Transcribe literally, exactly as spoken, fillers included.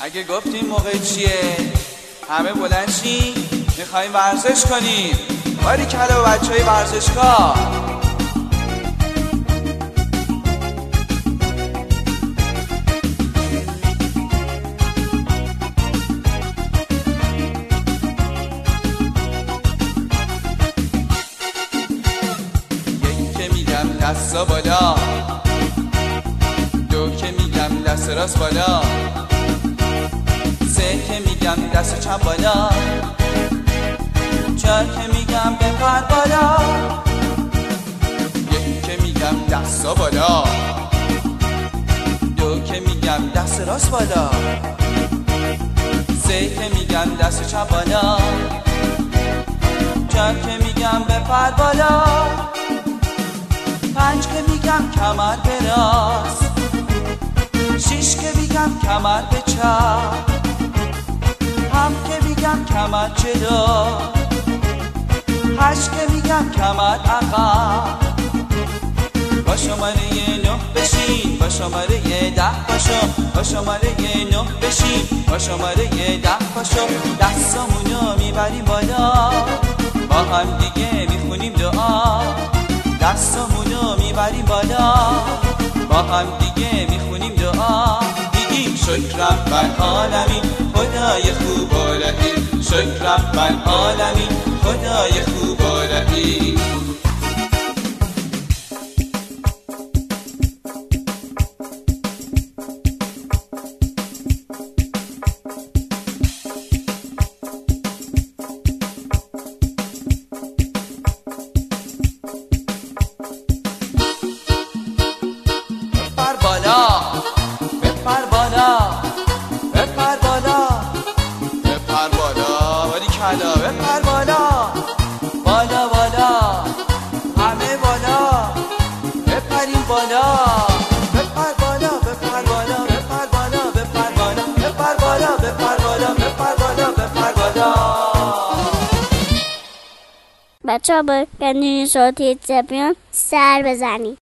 اگه گفتیم موقع چیه همه بلند شین، میخوایم ورزش کنیم. باریکلا بچه های ورزشگاه. یک که میگم دستا بالا، دو که میگم دست راست بالا، سه که میگم دست چپ بالا، چهار که میگم بپر بالا، یک که میگم دستا بالا، دو که میگم دست راست بالا، سه که میگم دست چپ بالا، چهار که میگم بپر بالا، پنج که میگم کمر به راست، شش که میگم کمر به چپ، هفت که میگم کمر جلو، هشت که میگم کمر عقب. با شماره نه بشین، با شماره ده باشو، با شماره نه بشین، با شماره ده باشو. دستامونو میبریم بالا، با هم دیگه میخونیم دعا. دستامونو میبریم بالا، با هم دیگه میخونیم دعا. میگیم شکرم بر عالمین خدای خوب و رحیم، شکرم بر عالمین خدای خوب و رحیم. بپر بالا، بپر بالا، بپر بالا، بپر بالا، باریکلا بپر بالا، بالا بالا، همه بالا، بپریم بالا، بپر بالا، بپر بالا، بپر بالا، بپر بالا، بپر بالا، بپر بالا، بپر بالا، بپر بالا. بچه ها با گندونی صوتی زبیان سر بزنید.